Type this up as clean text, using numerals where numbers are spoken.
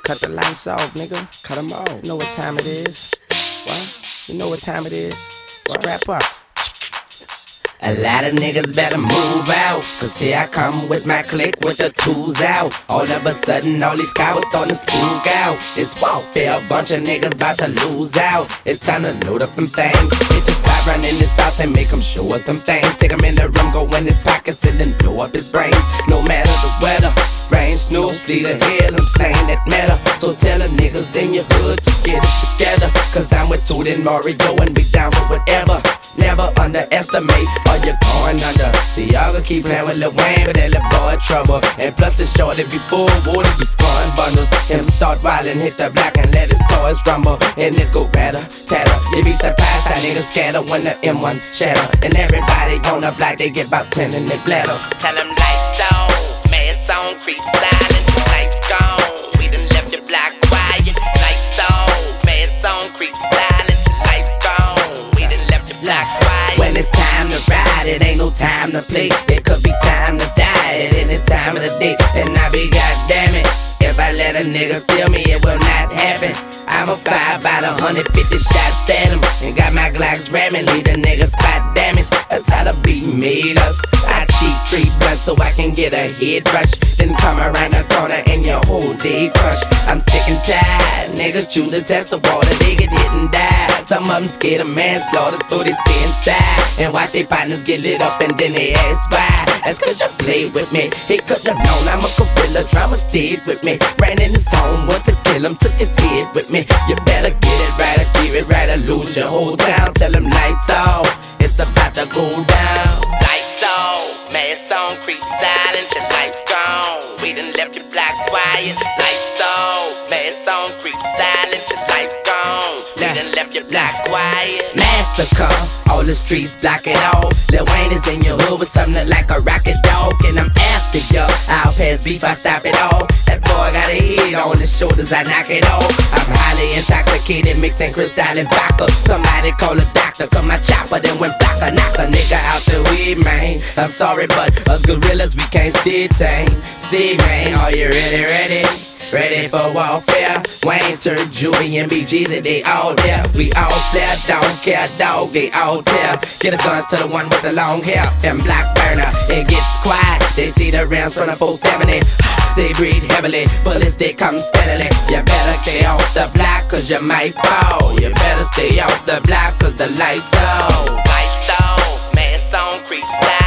Cut the lights off, nigga. Cut them off. You know what time it is? What? You know what time it is? Strap up. A lot of niggas better move out, cause here I come with my clique with the tools out. All of a sudden all these cowards starting to spook out. It's warfare, a bunch of niggas about to lose out. It's time to load up them things. Hit the spot, run in this house and make them show us them things. Take them in the room, go in his pockets and then blow up his brains. No matter the weather, rain, snow, sleet, or hail, I'm saying that matter. So tell the niggas in your hood to get it together, cause I'm with Toot and Mario and we down for whatever. Never underestimate or you're going under. See, y'all gonna keep playing with Lil Wayne, but that little boy trouble. And plus the shorty be full water, be scoring bundles. Him start wildin', hit the block and let his toys rumble. And it go ratter, tatter. You be surprised how niggas scatter when the M1 shatter. And everybody on the block, they get about 10 in their bladder. Tell them lights on, mask on, creep silent, lights gone. We done left your block quiet. Lights on, mask on, creep silent, lights gone. We done left your block quiet. When it's time to ride, it ain't no time to play. It could be time to die at any time of the day. And I be goddamn it, if I let a nigga steal me, it will not happen. I'ma fire about 150 shots at him, and got my Glocks ramming, leave the nigga spot damage. That's how the beat made us. I cheat 3 blunts so I can get a head rush, then come around the corner and your whole day crush. I'm sick and tired, niggas choose to test the water, they get hit and die. Some of them scared of manslaughter, so they stay inside and watch their partners get lit up and then they ask why. That's cause you played with me. He could've known I'm a gorilla, drama stayed with me. Ran in his home, want to kill him, took his head with me. You better get it right or keep it right or lose your whole town. Tell him lights off, it's about to go down. Lights on, mask on, creep silent, your lights gone. We done left your block quiet. Lights on, mask on, creep silent, your lights gone. We done left your block quiet. Massacre, all the streets block it off. Lil Wayne is in your hood with something like a rocket dog, and I'm after ya. I'll pass beef, I stop it all. That boy got a head on his shoulders, I knock it off. I'm highly intoxicated, mixing crystal and vodka. Somebody call a doctor, cause my chopper then went blocker. Knock a nigga out the weed, man. I'm sorry, but us gorillas, we can't stay tame. See, man, are you ready? Ready for warfare? Wayne, Turk, Judy, and BG, that they all there. We all flare, don't care, dog, they all tear. Get the guns to the one with the long hair and black burner. It gets quiet, they see the rounds from the 470. They breathe heavily, bullets they come steadily. You better stay off the block, cause you might fall. You better stay off the block, cause the lights on. Lights on, mask on, creep silent.